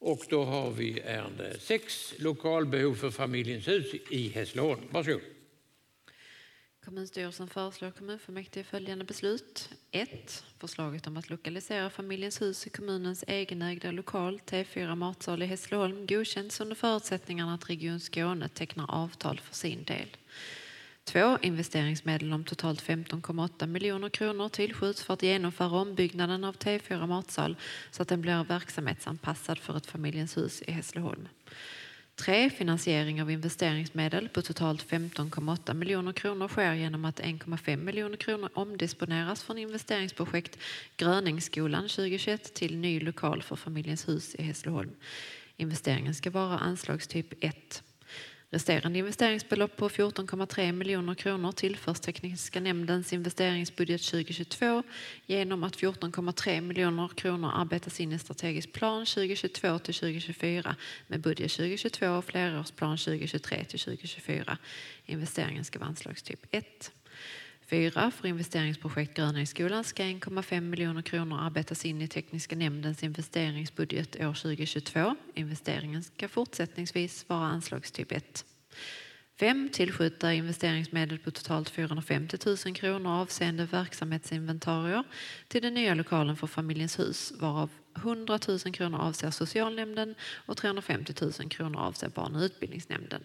Och då har vi ärende 6, lokalbehov för Familjens hus i Hässleholm. Varsågod. Kommunstyrelsen föreslår kommunfullmäktige följande beslut. 1. Förslaget om att lokalisera Familjens hus i kommunens egenägda lokal T4 matsal i Hässleholm godkänns under förutsättningarna att Region Skåne tecknar avtal för sin del. 2. Investeringsmedel om totalt 15,8 miljoner kronor tillskjuts för att genomföra ombyggnaden av T4 matsal så att den blir verksamhetsanpassad för ett Familjens hus i Hässleholm. 3. Finansiering av investeringsmedel på totalt 15,8 miljoner kronor sker genom att 1,5 miljoner kronor omdisponeras från investeringsprojekt Gröningsskolan 2021 till ny lokal för Familjens hus i Hässleholm. Investeringen ska vara anslagstyp 1. Resterande investeringsbelopp på 14,3 miljoner kronor tillförs Tekniska nämndens investeringsbudget 2022 genom att 14,3 miljoner kronor arbetas in i strategisk plan 2022 till 2024 med budget 2022 och flerårsplan 2023 till 2024. Investeringen ska vara anslagstyp 1. 4. För investeringsprojekt Gröningsskolan ska 1,5 miljoner kronor arbetas in i Tekniska nämndens investeringsbudget år 2022. Investeringen ska fortsättningsvis vara anslagstyp 1. 5. Tillskjuta investeringsmedel på totalt 450 000 kronor avseende verksamhetsinventarier till den nya lokalen för Familjens hus, varav 100 000 kronor avser socialnämnden och 350 000 kronor avser barn- och utbildningsnämnden.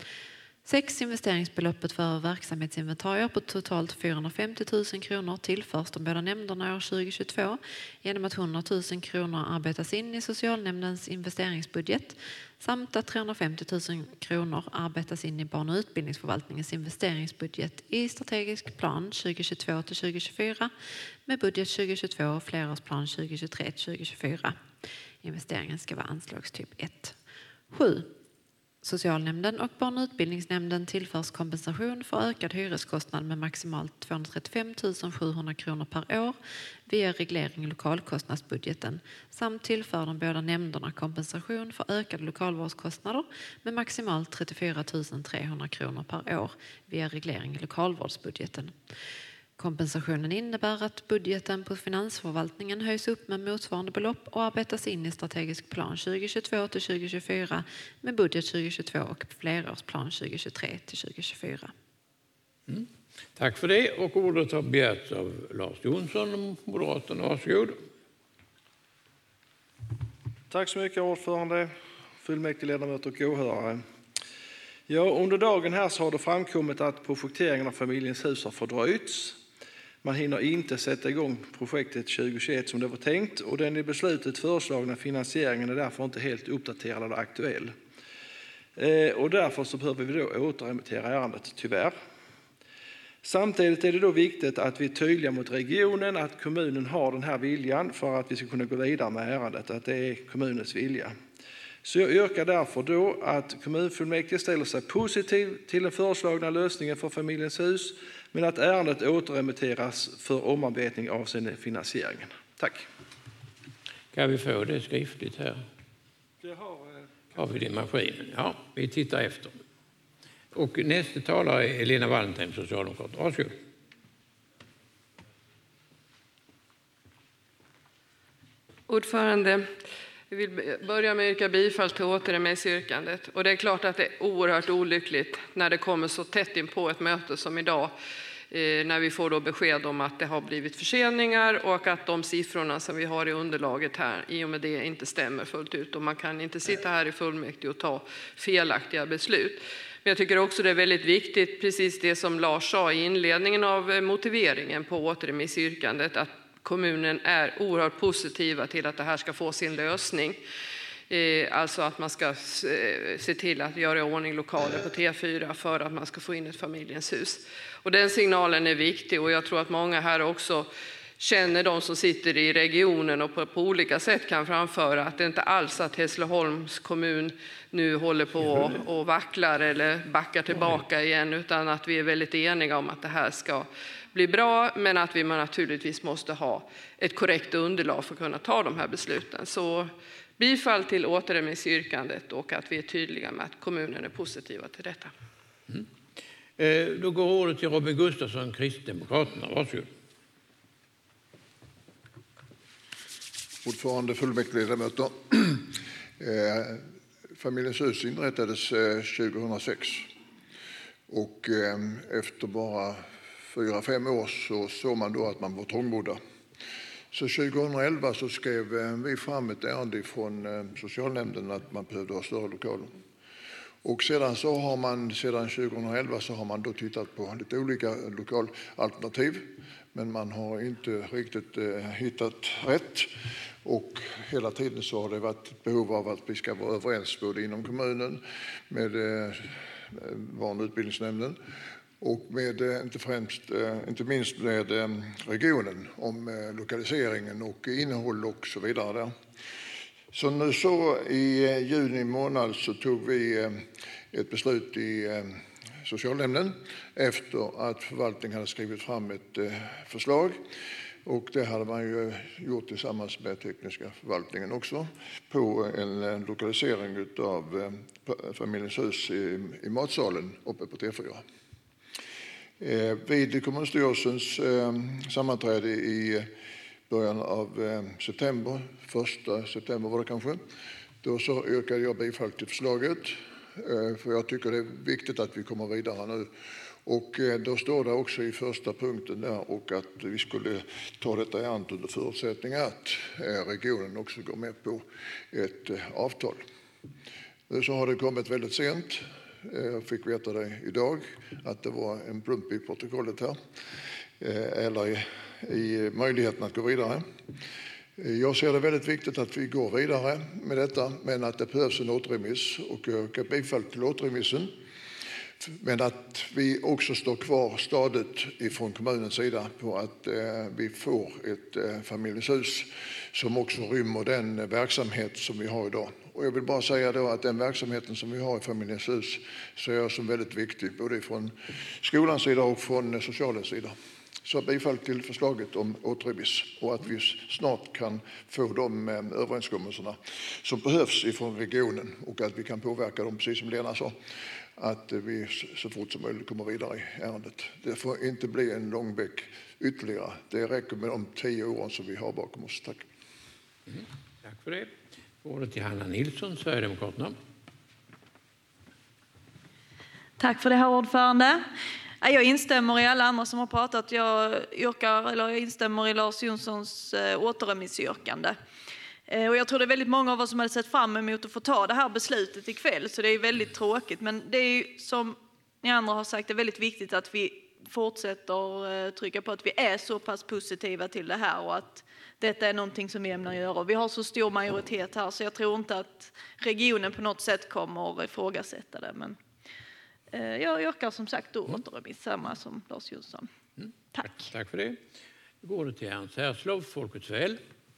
6. Investeringsbeloppet för verksamhetsinventarier på totalt 450 000 kronor tillförs de båda nämnderna år 2022 genom att 100 000 kronor arbetas in i socialnämndens investeringsbudget samt att 350 000 kronor arbetas in i barn- och utbildningsförvaltningens investeringsbudget i strategisk plan 2022 till 2024 med budget 2022 och flerårsplan 2023 till 2024. Investeringen ska vara anslagstyp 1. 7. Socialnämnden och barn- och utbildningsnämnden tillförs kompensation för ökad hyreskostnad med maximalt 235 700 kronor per år via reglering i lokalkostnadsbudgeten samt tillför de båda nämnderna kompensation för ökade lokalvårdskostnader med maximalt 34 300 kronor per år via reglering i lokalvårdsbudgeten. Kompensationen innebär att budgeten på finansförvaltningen höjs upp med motsvarande belopp och arbetas in i strategisk plan 2022 till 2024 med budget 2022 och flerårsplan 2023 till 2024. Tack för det. Och ordet har begärts av Lars Jonsson, Moderaterna. Varsågod. Tack så mycket, ordförande, fullmäktigeledamöter och åhörare. Ja, under dagen här så har det framkommit att projekteringen av Familjens hus har fördröjts. Man hinner inte sätta igång projektet 2021 som det var tänkt och den i beslutet föreslagna finansieringen är därför inte helt uppdaterad eller aktuell. Och därför så behöver vi då återremittera ärendet, tyvärr. Samtidigt är det då viktigt att vi är tydliga mot regionen att kommunen har den här viljan för att vi ska kunna gå vidare med ärendet, att det är kommunens vilja. Så jag yrkar därför då att kommunfullmäktige ställer sig positiv till den föreslagna lösningen för Familjens hus men att ärendet återremitteras för omarbetning avseende finansieringen. Tack. Kan vi få det skriftligt här? Har vi det i maskinen? Ja, vi tittar efter. Och nästa talare är Elena Wallentheim, Socialdemokrat. Varsågod. Ordförande, jag vill börja med att yrka bifall till återremissyrkandet. Och det är klart att det är oerhört olyckligt när det kommer så tätt in på ett möte som idag. När vi får då besked om att det har blivit förseningar och att de siffrorna som vi har i underlaget här i och med det inte stämmer fullt ut. Och man kan inte sitta här i fullmäktige och ta felaktiga beslut. Men jag tycker också det är väldigt viktigt, precis det som Lars sa i inledningen av motiveringen på återremissyrkandet, att kommunen är oerhört positiva till att det här ska få sin lösning. Alltså att man ska se till att göra i ordning lokaler på T4 för att man ska få in ett Familjens hus. Och den signalen är viktig och jag tror att många här också känner de som sitter i regionen och på olika sätt kan framföra att det inte alls att Hässleholms kommun nu håller på och vacklar eller backar tillbaka igen, utan att vi är väldigt eniga om att det här ska bli bra, men att vi naturligtvis måste ha ett korrekt underlag för att kunna ta de här besluten. Så bifall till återremissyrkandet och att vi är tydliga med att kommunen är positiva till detta. Då går ordet till Robin Gustafsson, Kristdemokraterna. Varsågod. Ordförande, fullmäktigeledamöter. Familjens hus inrättades 2006 och efter bara 4-5 år så såg man då att man var trångbodda. Så 2011 så skrev vi fram ett ärende från socialnämnden att man behövde ha större lokaler. Och sedan 2011 så har man då tittat på lite olika lokalalternativ, men man har inte riktigt hittat rätt. Och hela tiden så har det varit behov av att vi ska vara överens både inom kommunen med barn- och utbildningsnämnden och med inte minst med regionen om lokaliseringen och innehåll och så vidare där. Så nu så i juni månad så tog vi ett beslut i socialnämnden efter att förvaltningen hade skrivit fram ett förslag. Och det hade man ju gjort tillsammans med tekniska förvaltningen också på en lokalisering av Familjens hus i matsalen uppe på T4. Vid kommunstyrelsens sammanträde i början av september, 1 september var det kanske, då så yrkade jag bifall till förslaget. För jag tycker det är viktigt att vi kommer vidare nu. Och då står det också i första punkten där och att vi skulle ta detta ärende under förutsättning att regionen också går med på ett avtal. Nu så har det kommit väldigt sent. Jag fick veta det idag att det var en plump i protokollet här. Eller i möjligheten att gå vidare. Jag ser det väldigt viktigt att vi går vidare med detta, men att det behövs en återremiss och jag yrkar bifall till återremissen. Men att vi också står kvar stadigt ifrån kommunens sida på att vi får ett Familjens hus som också rymmer den verksamhet som vi har idag. Och jag vill bara säga då att den verksamheten som vi har i Familjens hus ser jag som väldigt viktig både från skolans sida och från socialens sida. Så bifall till förslaget om återremiss och att vi snart kan få de överenskommelserna som behövs ifrån regionen och att vi kan påverka dem, precis som Lena sa, att vi så fort som möjligt kommer vidare i ärendet. Det får inte bli en långbäck ytterligare. Det räcker med de 10 åren som vi har bakom oss. Tack. Tack för det. Ordet till Hanna Nilsson, Sverigedemokraterna. Tack för det, herr ordförande. Jag instämmer i alla andra som har pratat. Jag instämmer i Lars Jonssons återremissyrkande. Och jag tror det är väldigt många av oss som hade sett fram emot att få ta det här beslutet ikväll. Så det är väldigt tråkigt. Men det är som ni andra har sagt, det är väldigt viktigt att vi fortsätter trycka på att vi är så pass positiva till det här. Och att detta är någonting som vi ämnar göra. Och vi har så stor majoritet här så jag tror inte att regionen på något sätt kommer att ifrågasätta det. Men jag yrkar som sagt då återremiss, samma som Lars Jonsson. Tack. Tack för det. Då går det till Ernst Härslov, Folkets väl.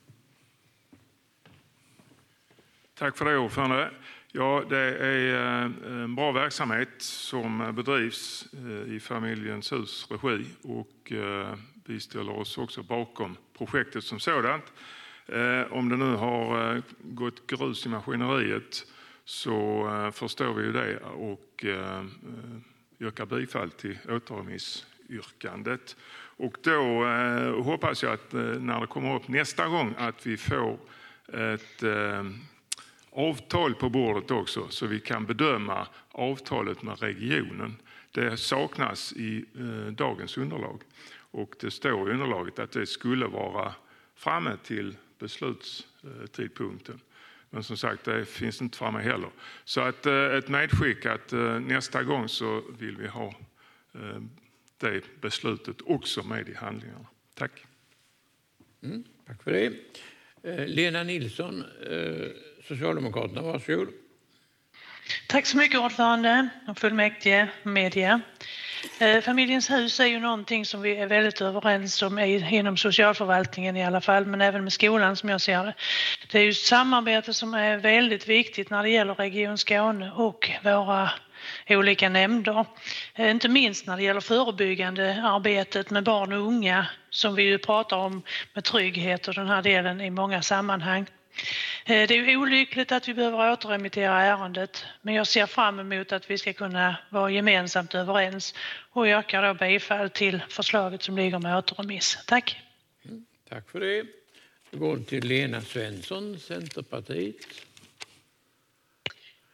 Tack för det, ordförande. Ja, det är en bra verksamhet som bedrivs i Familjens hus regi och vi ställer oss också bakom projektet som sådant. Om det nu har gått grus i maskineriet så förstår vi ju det och yrkar bifall till återremissyrkandet. Och då hoppas jag att när det kommer upp nästa gång att vi får ett avtal på bordet också så vi kan bedöma avtalet med regionen. Det saknas i dagens underlag och det står i underlaget att det skulle vara framme till beslutstidpunkten. Men som sagt, det finns inte framme heller. Så att ett medskick att nästa gång så vill vi ha det beslutet också med i handlingarna. Tack. Tack för det. Lena Nilsson, Socialdemokraterna, varsågod. Tack så mycket, ordförande och fullmäktige, media. Familjens hus är ju någonting som vi är väldigt överens om inom socialförvaltningen i alla fall, men även med skolan som jag ser det. Det är ju samarbete som är väldigt viktigt när det gäller Region Skåne och våra olika nämnder. Inte minst när det gäller förebyggande arbetet med barn och unga som vi ju pratar om med trygghet och den här delen i många sammanhang. Det är olyckligt att vi behöver återremittera ärendet, men jag ser fram emot att vi ska kunna vara gemensamt överens och yrkar då bifall till förslaget som ligger med återremiss. Tack. Tack för det. Då går till Lena Svensson, Centerpartiet.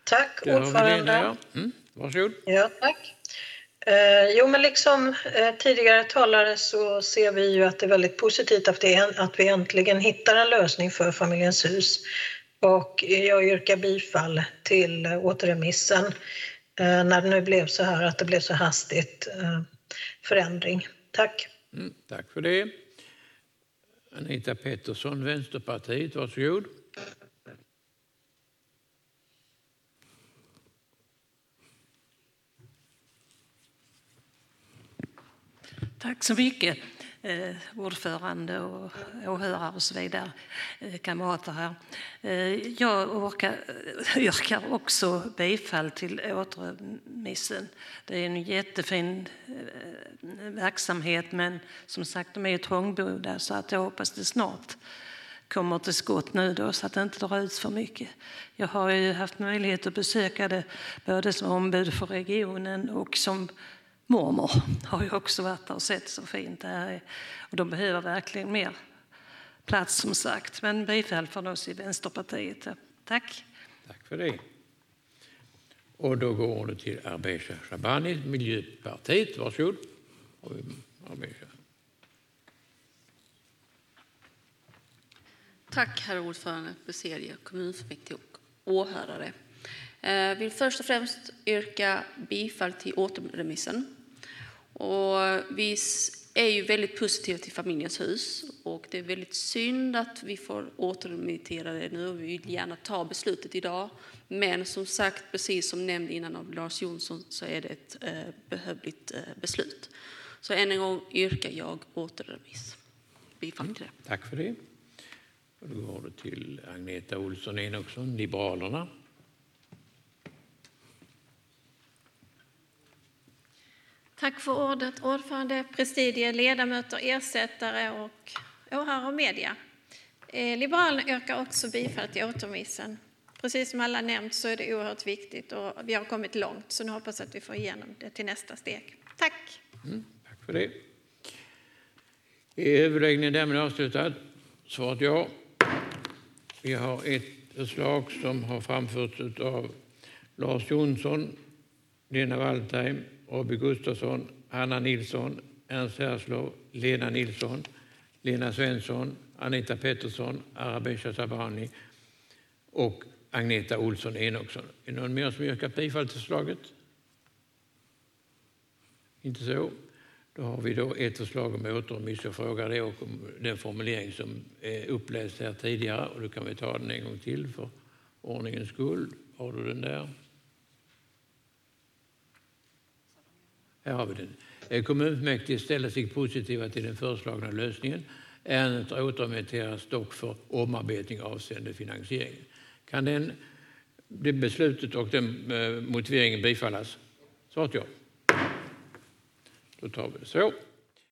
Tack, ordförande. Varsågod. Ja, tack. Men liksom tidigare talare så ser vi ju att det är väldigt positivt att vi äntligen hittar en lösning för Familjens hus. Och jag yrkar bifall till återremissen när det nu blev så här att det blev så hastigt förändring. Tack. Tack för det. Anita Pettersson, Vänsterpartiet, varsågod. Tack så mycket, ordförande och åhörare och så vidare, kamrater här. Jag yrkar också bifall till återremissen. Det är en jättefin verksamhet, men som sagt, de är ju trångbodda, så att jag hoppas det snart kommer till skott nu då, så att det inte drar ut för mycket. Jag har ju haft möjlighet att besöka det både som ombud för regionen och som mormor har ju också varit där och sett så fint det här är. Och de behöver verkligen mer plats som sagt. Men bifall från oss i Vänsterpartiet. Tack. Tack för det. Och då går det till Arbesha Shabani, Miljöpartiet. Varsågod. Arbesha. Tack herr ordförande, presidium, kommunfullmäktige och åhörare. Vill först och främst yrka bifall till återremissen. Och vi är ju väldigt positiva till Familjens hus och det är väldigt synd att vi får återremittera det nu. Vi vill gärna ta beslutet idag, men som sagt, precis som nämnde innan av Lars Jonsson, så är det ett behövligt beslut. Så än en gång yrkar jag återremiss. Bifall till det. Tack för det. Och då går det till Agneta Olsson Enoksson, Liberalerna. Tack för ordet, ordförande, presidier, ledamöter, ersättare och åhörare och media. Liberalerna yrkar också bifall till återremissen. Precis som alla nämnt så är det oerhört viktigt och vi har kommit långt, så nu hoppas att vi får igenom det till nästa steg. Tack! Tack för det. Är överläggningen därmed avslutad? Svaret ja. Vi har ett förslag som har framförts av Lars Jonsson, Lena Waldheim, Robby Gustafsson, Hanna Nilsson, Ernst Herslov, Lena Nilsson, Lena Svensson, Anita Pettersson, Arbesha Shabani och Agneta Olsson Enoksson. Är det någon mer som yrkar bifall till förslaget? Inte så. Då har vi då ett förslag om återremiss. Jag frågar det och om den formulering som är uppläst här tidigare. Och då kan vi ta den en gång till för ordningens skull. Har du den där? Här har vi den. Kommunfullmäktige ställer sig positiva till den föreslagna lösningen. Ärendet återremitteras dock för omarbetning avseende finansieringen. Kan det beslutet och den motiveringen bifallas? Svaret ja. Då tar vi det så.